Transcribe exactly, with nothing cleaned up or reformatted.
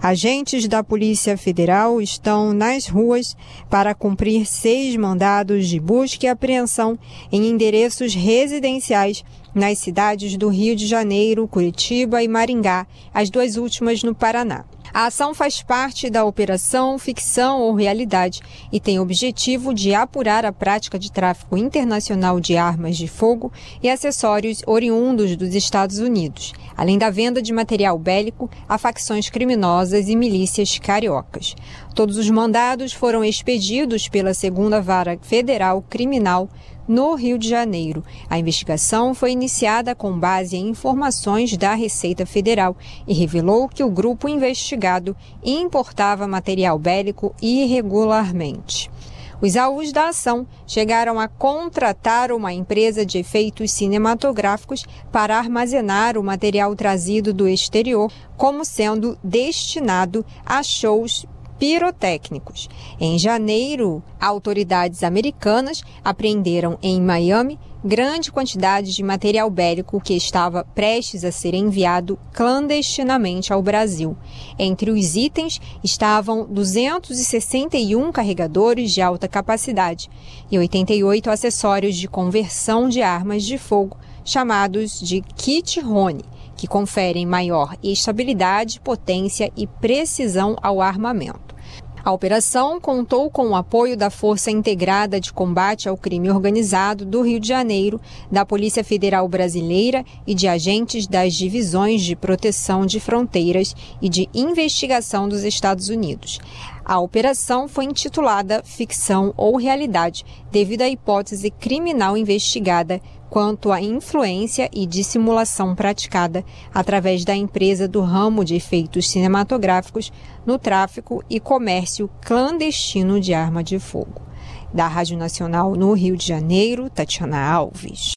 Agentes da Polícia Federal estão nas ruas para cumprir seis mandados de busca e apreensão em endereços residenciais nas cidades do Rio de Janeiro, Curitiba e Maringá, as duas últimas no Paraná. A ação faz parte da Operação Ficção ou Realidade e tem o objetivo de apurar a prática de tráfico internacional de armas de fogo e acessórios oriundos dos Estados Unidos, além da venda de material bélico a facções criminosas e milícias cariocas. Todos os mandados foram expedidos pela Segunda Vara Federal Criminal no Rio de Janeiro. A investigação foi iniciada com base em informações da Receita Federal e revelou que o grupo investigado importava material bélico irregularmente. Os alvos da ação chegaram a contratar uma empresa de efeitos cinematográficos para armazenar o material trazido do exterior, como sendo destinado a shows pirotécnicos. Em janeiro, autoridades americanas apreenderam em Miami grande quantidade de material bélico que estava prestes a ser enviado clandestinamente ao Brasil. Entre os itens estavam duzentos e sessenta e um carregadores de alta capacidade e oitenta e oito acessórios de conversão de armas de fogo, chamados de kit Rony, que conferem maior estabilidade, potência e precisão ao armamento. A operação contou com o apoio da Força Integrada de Combate ao Crime Organizado do Rio de Janeiro, da Polícia Federal Brasileira e de agentes das Divisões de Proteção de Fronteiras e de Investigação dos Estados Unidos. A operação foi intitulada Ficção ou Realidade, devido à hipótese criminal investigada quanto à influência e dissimulação praticada através da empresa do ramo de efeitos cinematográficos no tráfico e comércio clandestino de arma de fogo. Da Rádio Nacional no Rio de Janeiro, Tatiana Alves.